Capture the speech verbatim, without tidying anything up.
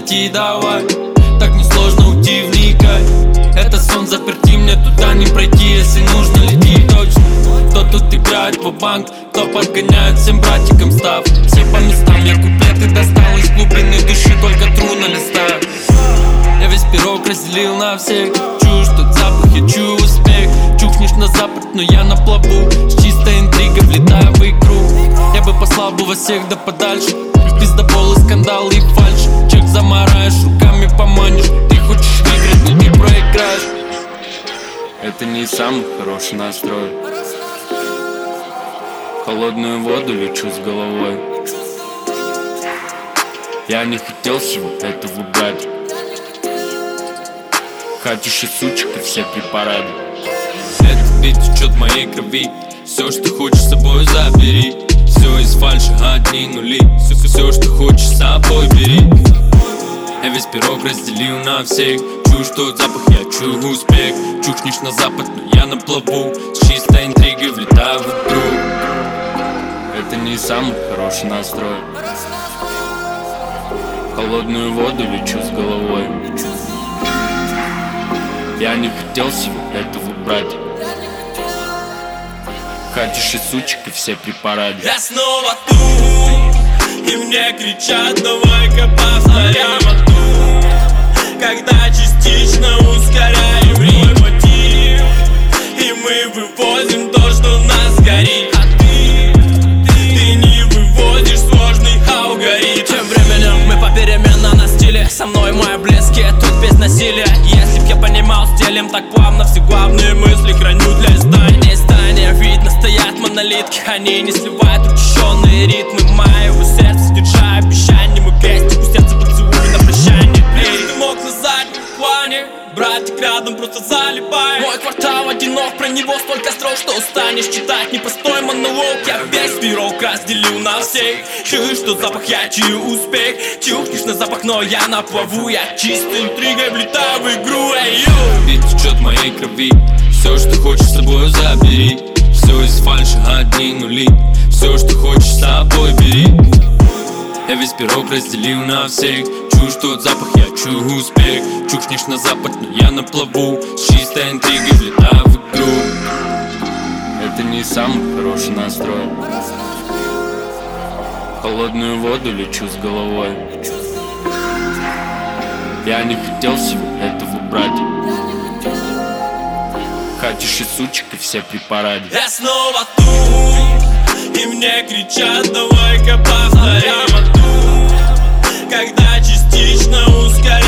найти, давай. Так несложно уйти, вникай. Это сон заперти, мне туда не пройти. Если нужно, лети точно. Кто тут играет в банк, кто подгоняет всем братикам став. Все по местам, я куплеты достал из глубины души, только тру на листах. Я весь пирог разделил на всех. Чую, что запах, я чую успех. Чухнешь на запад, но я на плаву. С чистой интригой влетаю в игру. Я бы послал бы вас всех да подальше. В пиздоболы, скандалы и фальшь. Чек замараешь, руками поманишь. Ты хочешь выиграть, но ты проиграешь. Это не самый хороший настрой. В холодную воду лечу с головой. Я не хотел всего этого брать. Хотишь сучек и все препараты. Этот бит течет в моей крови. Все, что хочешь, с собой забери. Все из фальши, одни нули. Все, все, что хочешь, с собой бери. Я весь пирог разделил на всех. Чую, что запах, я чую успех. Чухнешь на запад, но я на плаву. С чистой интригой влетаю в игру. Это не самый хороший настрой. В холодную воду лечу с головой. Я не хотел всего этого брать. Хотишь и сучек, и все препараты. Я снова тут, и мне кричат, давай-ка повторяем тут. Когда частично ускоряем мотив, и мы вывозим то, что в нас горит. А ты, ты не выводишь сложный алгоритм. Тем временем мы попеременно на стиле. Со мной мои близкие, тут без насилия. Если б я понимал стилем так плавно, все главные мысли храню для издания. Издания видно, стоят монолитки. Они не сливают учащенные ритмы моего сердца, держа обещание. Мы вместе, пусть сердце поцелуй на прощание. Эй, ты мог на заднем плане, братик рядом просто залипай. Мой квартал одинок, про него столько строк, что устанешь читать непростой монолог. Я весь пирог разделил на всех. Чую, что запах, я чую успех. Чухнешь на запах, но я на плаву. Я чистой интригой влетаю в игру. Эй, йоу! Бит течет в моей крови. Все, что хочешь, с собой забери. Все из фальши, одни нули. Все, что хочешь, с собой бери. Я весь пирог разделил на всех. Чую, что запах, я чую успех. Чухнешь на запад, но я на плаву. С чистой интригой влетаю в игру. Это не самый хороший настрой. В холодную воду лечу с головой. Я не хотел всего этого брать. Хотишь и сучек, и все препараты. Я снова тут, и мне кричат, давай-ка повторяем тут. Когда частично ускоряем